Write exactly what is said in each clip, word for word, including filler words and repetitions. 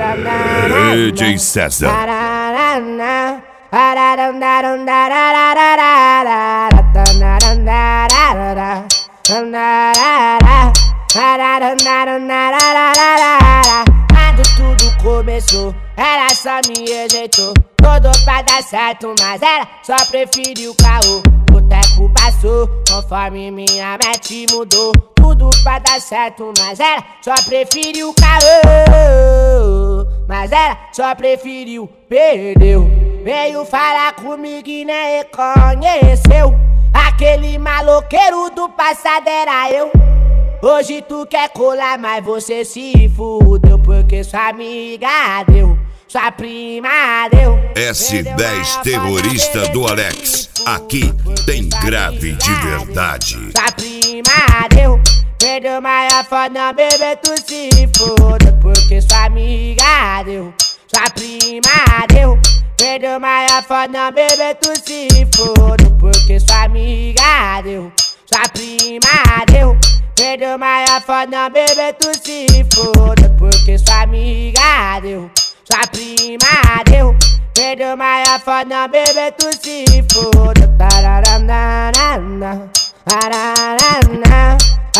D J César. Quando tudo começou, ela só me rejeitou. Todo pra dar certo, mas ela só preferiu caô. O tempo passou, conforme minha mente mudou. Tudo pra dar certo, mas ela só preferiu caô. Mas ela só preferiu, perdeu. Veio falar comigo e nem reconheceu. Aquele maloqueiro do passado era eu. Hoje tu quer colar, mas você se fudeu. Porque sua amiga deu, sua prima deu. S dez terrorista do Alex. Aqui tem grave de verdade. Sua prima deu, perdeu maior foda, bebê, tu se foda. Porque sua amiga deu, sua prima deu, perdeu maior foda, bebê, tu se foda. Porque sua amiga deu, sua prima deu, perdeu maior foda, bebê, tu se foda. Porque sua amiga deu, sua prima deu, perdeu maior foda, bebê, tu se foda. Tararana, tararana,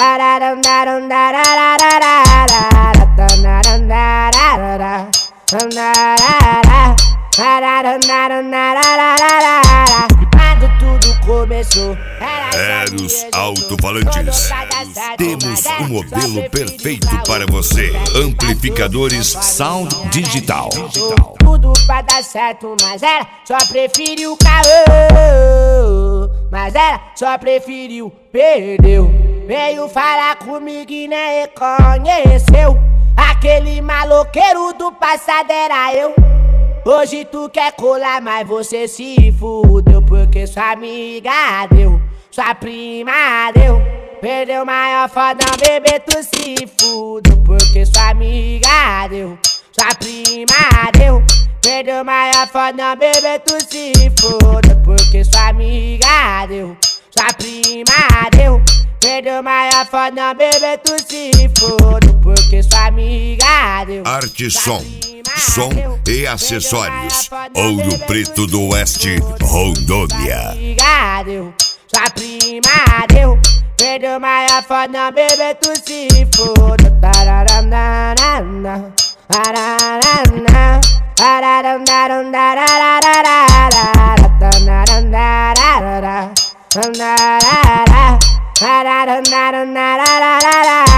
quando tudo começou, Eros Alto-Falantes. Temos um modelo perfeito para você. Amplificadores Sound Digital. Tudo pra dar certo, mas ela só preferiu caô. Mas ela só preferiu, perdeu. Veio falar comigo e nem reconheceu. Aquele maloqueiro do passado era eu. Hoje tu quer colar, mas você se fudeu. Porque sua amiga deu, sua prima deu, perdeu maior foda, bebê, tu se fudeu. Porque sua amiga deu, sua prima deu, perdeu maior foda, bebê, tu se foda. Porque sua amiga deu, sua prima deu, perdeu maior foda, bebê, tu se foda. Porque sua amiga deu. Arte Som, som e acessórios. Ouro Preto do Oeste, Rondônia. Sua deu, sua prima deu, perdeu maior foda, bebê, tu se foda. Tararana, tararana, tararana,